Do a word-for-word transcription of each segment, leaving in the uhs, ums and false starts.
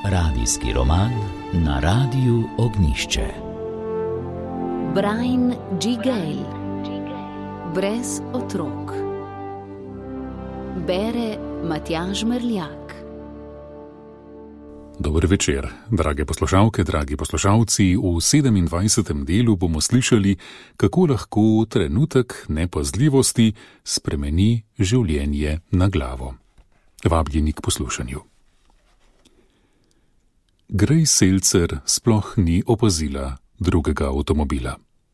Radijski roman na Radiu Ognjišče. Brian G. Gale. Brez otrok. Bere Matjaž Merljak. Dober večer, drage poslušalke, dragi poslušalci. V sedemindvajsetem delu bomo slišali, kako lahko trenutek nepazljivosti spremeni življenje na glavo. Vabljeni k poslušanju. Grace Seltzer sploh ni opazila drugega avtomobila.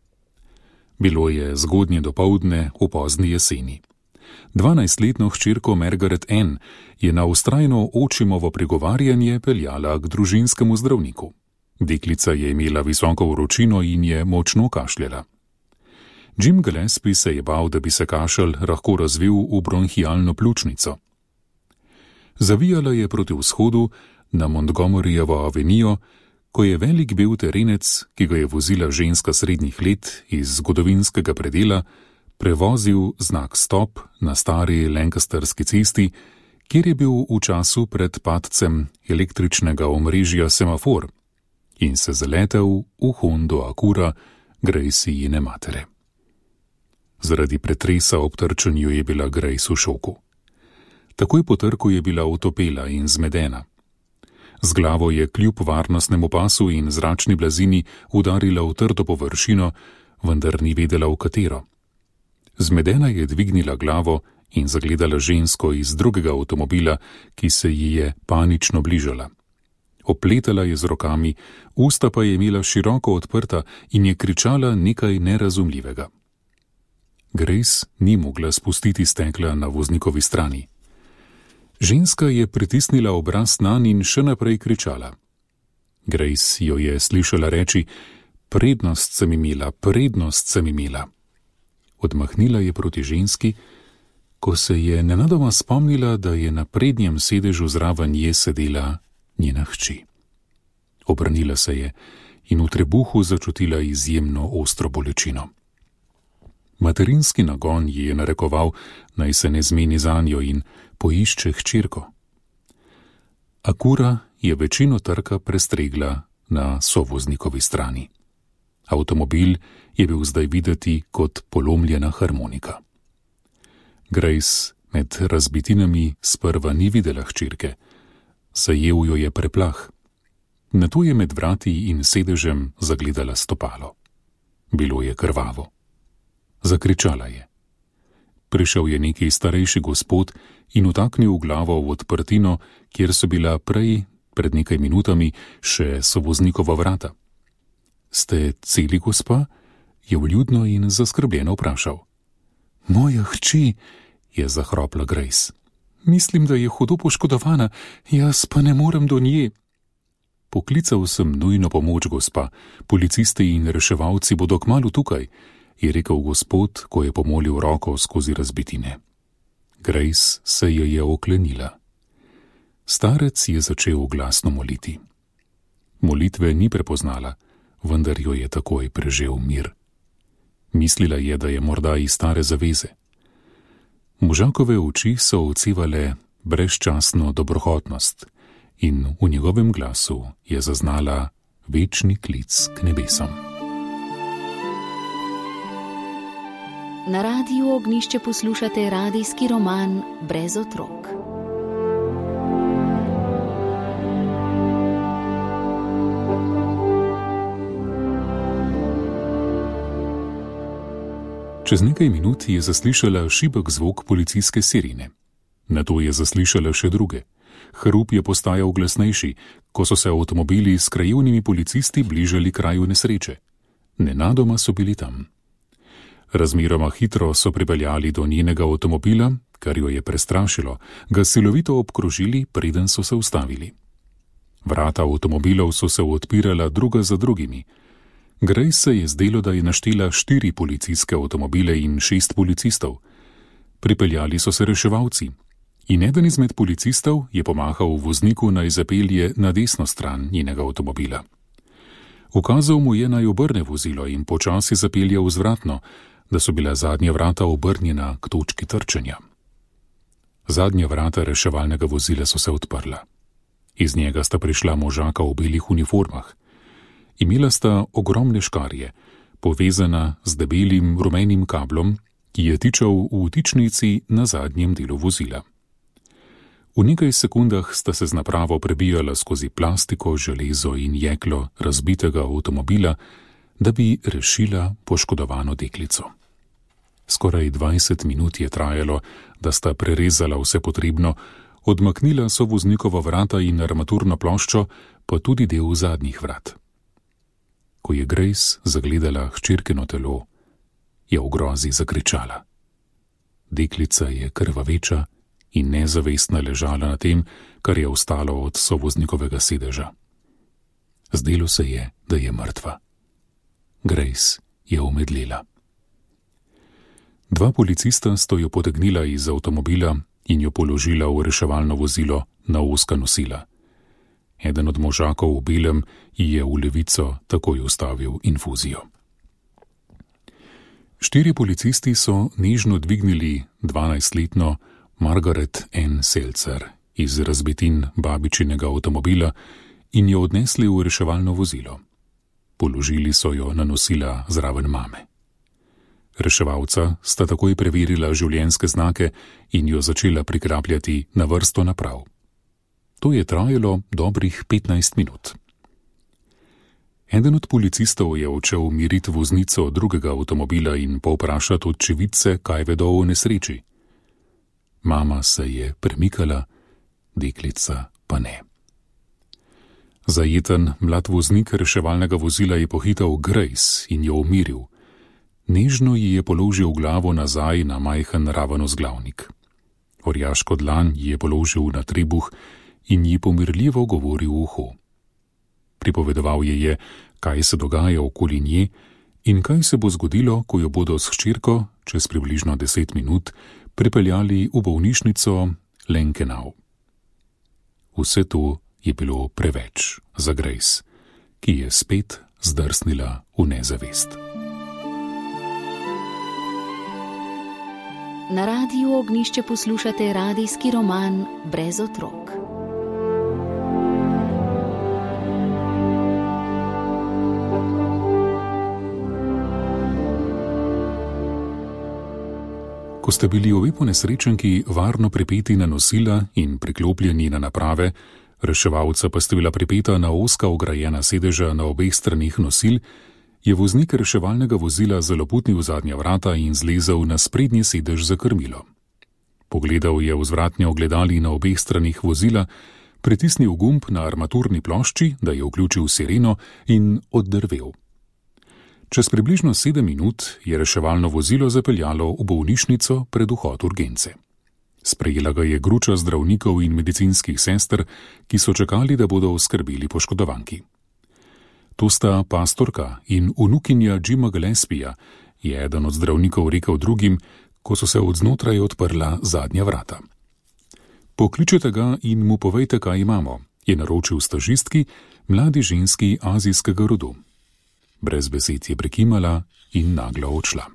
Bilo je zgodnje dopoldne v pozni jeseni. Dvanajstletno hčerko Margaret Ann je na vztrajno očimovo pregovarjanje peljala k družinskemu zdravniku. Deklica je imela visoko vročino in je močno kašljala. Jim Gillespie se je bal, da bi se kašelj lahko razvil v bronhialno pljučnico. Zavijala je proti vzhodu na Montgomeryjevo avenijo, ko je velik bel terenec, ki ga je vozila ženska srednjih let iz zgodovinskega predela, prevozil znak stop na stari Lancasterski cesti, kjer je bil v času pred padcem električnega omrežja semafor in se zaletel v Hondo Acura Gracijine matere. Zaradi pretresa ob trčenju je bila Grace v šoku. Takoj po trku je bila otopela in zmedena. Z glavo je kljub varnostnemu pasu in zračni blazini udarila v trdo površino, vendar ni vedela v katero. Zmedena je dvignila glavo in zagledala žensko iz drugega avtomobila, ki se ji je panično bližala. Opletala je z rokami, usta pa je imela široko odprta in je kričala nekaj nerazumljivega. Grace ni mogla spustiti stekla na voznikovi strani. Ženska je pritisnila obraz nanj in še naprej kričala. Grace jo je slišala reči: "Prednost sem imela, prednost sem imela." Odmahnila je proti ženski, ko se je nenadoma spomnila, da je na prednjem sedežu zraven nje sedela njena hči. Obrnila se je in v trebuhu začutila izjemno ostro bolečino. Materinski nagon ji je narekoval, naj se ne zmeni zanjo in poišče hčerko. Acura je večino trka prestregla na sovoznikovi strani. Avtomobil je bil zdaj videti kot polomljena harmonika. Grace med razbitinami sprva ni videla hčerke. Zajel jo je preplah. Nato je med vrati in sedežem zagledala stopalo. Bilo je krvavo. Zakričala je. Prišel je neki starejši gospod in vtaknil glavo v odprtino, kjer so bila prej, pred nekaj minutami, še sovoznikova vrata. "Ste celi, gospa?" je vljudno in zaskrbljeno vprašal. "Moja hči," je zahropla Grace. "Mislim, da je hudo poškodovana, jaz pa ne morem do nje." "Poklical sem nujno pomoč, gospa. Policisti in reševalci bodo kmalu tukaj," je rekel gospod, ko je pomolil roko skozi razbitine. Grace se je je oklenila. Starec je začel glasno moliti. Molitve ni prepoznala, vendar jo je takoj prežel mir. Mislila je, da je morda iz stare zaveze. Možakove oči so odsevale brezčasno dobrohotnost in v njegovem glasu je zaznala večni klic k nebesom. Na Radiu Ognjišče poslušate radijski roman Brez otrok. Čez nekaj minut je zaslišala šibek zvok policijske sirene. Nato je zaslišala še druge. Hrup je postajal glasnejši, ko so se avtomobili s krajevnimi policisti bližali kraju nesreče. Nenadoma so bili tam. Razmeroma hitro so pripeljali do njenega avtomobila, kar jo je prestrašilo, ga silovito obkrožili, preden so se ustavili. Vrata avtomobilov so se odpirala druga za drugimi. Grace se je zdelo, da je naštela štiri policijske avtomobile in šest policistov. Pripeljali so se reševalci in eden izmed policistov je pomahal vozniku, naj zapelje na desno stran njenega avtomobila. Ukazal mu je, naj obrne vozilo in počasi zapelje vzvratno, da so bila zadnja vrata obrnjena k točki trčenja. Zadnja vrata reševalnega vozila so se odprla. Iz njega sta prišla možaka v belih uniformah. Imela sta ogromne škarje, povezana z debelim rumenim kablom, ki je tičal v vtičnici na zadnjem delu vozila. V nekaj sekundah sta se z napravo prebijala skozi plastiko, železo in jeklo razbitega avtomobila, da bi rešila poškodovano deklico. Skoraj dvajset minut je trajalo, da sta prerezala vse potrebno, odmaknila so voznikova vrata in armaturno ploščo, pa tudi del zadnjih vrat. Ko je Grace zagledala hčerkino telo, je v grozi zakričala. Deklica je krvaveča in nezavestna ležala na tem, kar je ostalo od sovoznikovega sedeža. Zdelo se je, da je mrtva. Grace je omedlela. Dva policista sta jo potegnila iz avtomobila in jo položila v reševalno vozilo na ozka nosila. Eden od možakov v belem ji je v levico takoj ustavil infuzijo. Štiri policisti so nežno dvignili dvanajstletno Margaret Ann Seltzer iz razbitin babičinega avtomobila in jo odnesli v reševalno vozilo. Položili so jo na nosila zraven mame. Reševalca sta takoj preverila življenjske znake in jo začela prikrapljati na vrsto naprav. To je trajalo dobrih petnajst minut. Eden od policistov je odšel miriti voznico drugega avtomobila in povprašati očividce, kaj vedo o nesreči. Mama se je premikala, deklica pa ne. Zajeten mlad voznik reševalnega vozila je pohital Grace in jo umiril. Nežno ji je položil glavo nazaj na majhen raven vzglavnik. Orjaško dlan ji je položil na trebuh in ji pomirljivo govoril v uho. Pripovedoval ji je, kaj se dogaja okoli nje in kaj se bo zgodilo, ko jo bodo s hčerko čez približno deset minut pripeljali v bolnišnico Lenkenau. Vse to je bilo preveč za Grace, ki je spet zdrsnila v nezavest. Na Radiu Ognjišče poslušate radijski roman Brez otrok. Ko ste bili obe ponesrečenki varno pripeti na nosila in priklopljeni na naprave, reševalca pa sta bila pripeta na ozka ograjena sedeža na obeh stranih nosil, je voznik reševalnega vozila zaloputnil zadnja vrata in zlezel na sprednji sedež za krmilo. Pogledal je vzvratne ogledali na obeh stranih vozila, pritisnil gumb na armaturni plošči, da je vključil sireno in oddrvel. Čez približno sedem minut je reševalno vozilo zapeljalo v bolnišnico pred vhod urgence. Sprejela ga je gruča zdravnikov in medicinskih sester, ki so čakali, da bodo oskrbeli poškodovanki. To sta pastorka in vnukinja Jima Gillespieja, je eden od zdravnikov rekel drugim, ko so se od znotraj odprla zadnja vrata. Pokličete ga in mu povejte, kaj imamo, je naročil stažistki, mladi ženski azijskega rodu. Brez besed je prekimala in naglo odšla.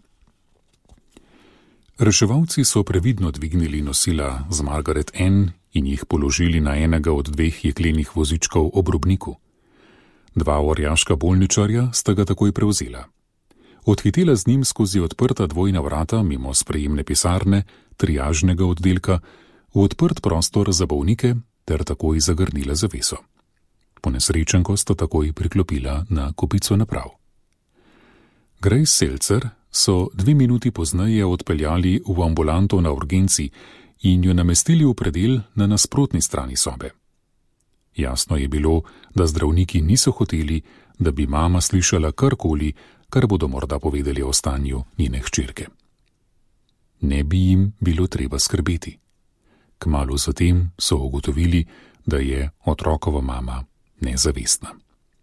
Reševalci so previdno dvignili nosila z Margaret Ann in jih položili na enega od dveh jeklenih vozičkov ob robniku. Dva orjaška bolničarja sta ga takoj prevzela. Odhitela z njim skozi odprta dvojna vrata mimo sprejemne pisarne, triažnega oddelka, v odprt prostor za bolnike ter takoj zagrnila zaveso. Ponesrečenko sta takoj priklopila na kopico naprav. Grace Seltzer so dve minuti pozneje odpeljali v ambulanto na urgenci in jo namestili v predel na nasprotni strani sobe. Jasno je bilo, da zdravniki niso hoteli, da bi mama slišala karkoli, kar bodo morda povedali o stanju njene hčerke. Ne bi jim bilo treba skrbeti. Kmalu zatem so ugotovili, da je otrokova mama nezavestna.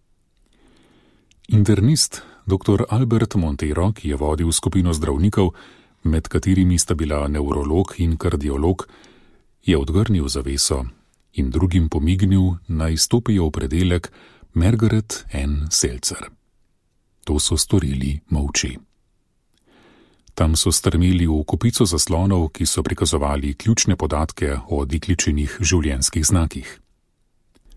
Internist dr. Albert Montero, ki je vodil skupino zdravnikov, med katerimi sta bila nevrolog in kardiolog, je odgrnil zaveso in drugim pomignil, naj stopijo v predelek Margaret Ann Seltzer. To so storili molče. Tam so strmeli v kopico zaslonov, ki so prikazovali ključne podatke o dekličinih življenjskih znakih.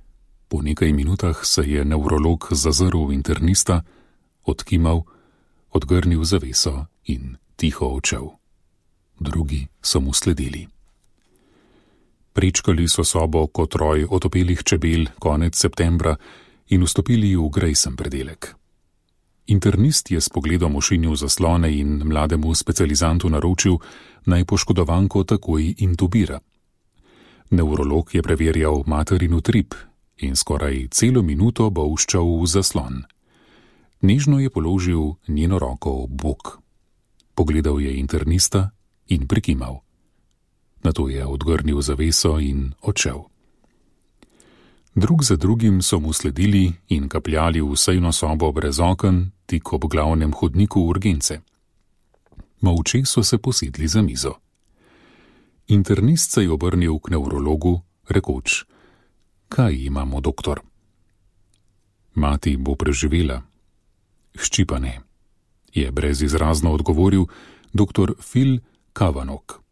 Po nekaj minutah se je nevrolog zazrl v internista, odkimal, odgrnil zaveso in tiho odšel. Drugi so mu sledili. Prečkali so sobo kot roj otopelih čebel konec septembra in vstopili v grejsen predelek. Internist je s pogledom ošinil zaslone in mlademu specializantu naročil, naj poškodovanko takoj intubira. Nevrolog je preverjal materin utrip in skoraj celo minuto bolščal v zaslon. Nežno je položil njeno roko ob bok. Pogledal je internista in prikimal. Nato je odgrnil zaveso in odšel. Drug za drugim so mu sledili in kapljali v sejno sobo brez oken, tik ob glavnem hodniku urgence. Molče so se posedli za mizo. Internist se je obrnil k nevrologu, rekoč: Kaj imamo, doktor? Mati bo preživela. Hči pa ne, je brezizrazno odgovoril doktor Phil Kavanok.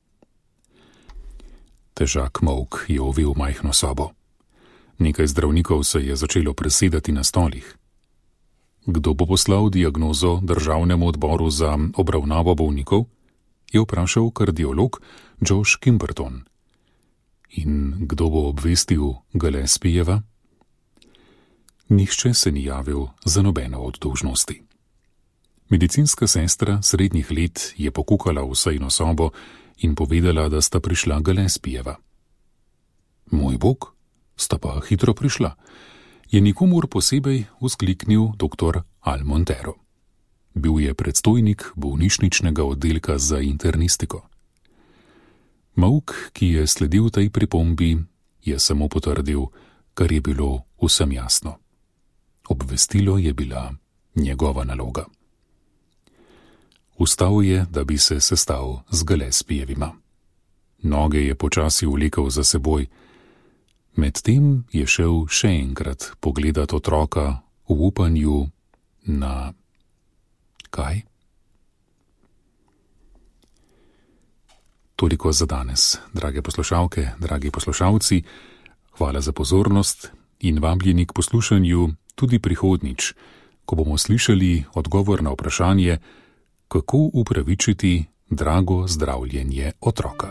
Težak molk je ovil majhno sobo. Nekaj zdravnikov se je začelo presedati na stolih. Kdo bo poslal diagnozo državnemu odboru za obravnavo bolnikov? Je vprašal kardiolog Josh Kimberton. In kdo bo obvestil Gillespijeva? Nihče se ni javil za nobeno od dolžnosti. Medicinska sestra srednjih let je pokukala v sejno sobo in povedala, da sta prišla Gillespijeva. Moj bog, sta pa hitro prišla, je nikomur posebej vzkliknil doktor Al Montero. Bil je predstojnik bolnišničnega oddelka za internistiko. Molk, ki je sledil tej pripombi, je samo potrdil, kar je bilo vsem jasno. Obvestilo je bila njegova naloga. Vstal je, da bi se sestal z Gillespijevima. Noge je počasi vlekel za seboj. Medtem je šel še enkrat pogledat otroka v upanju na... Kaj? Toliko za danes, drage poslušalke, dragi poslušalci. Hvala za pozornost in vabljeni k poslušanju tudi prihodnjič, ko bomo slišali odgovor na vprašanje, kako upravičiti drago zdravljenje otroka.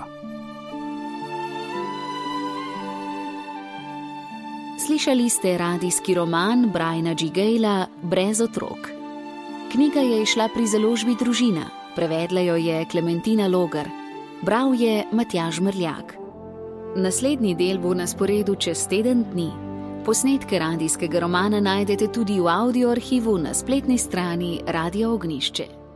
Slišali ste radijski roman Briana G. Gayla Brez otrok. Knjiga je izšla pri založbi Družina, prevedla jo je Klementina Logar, bral je Matjaž Mrljak. Naslednji del bo na sporedu čez teden dni. Posnetke radijskega romana najdete tudi v audio arhivu na spletni strani Radia Ognjišče.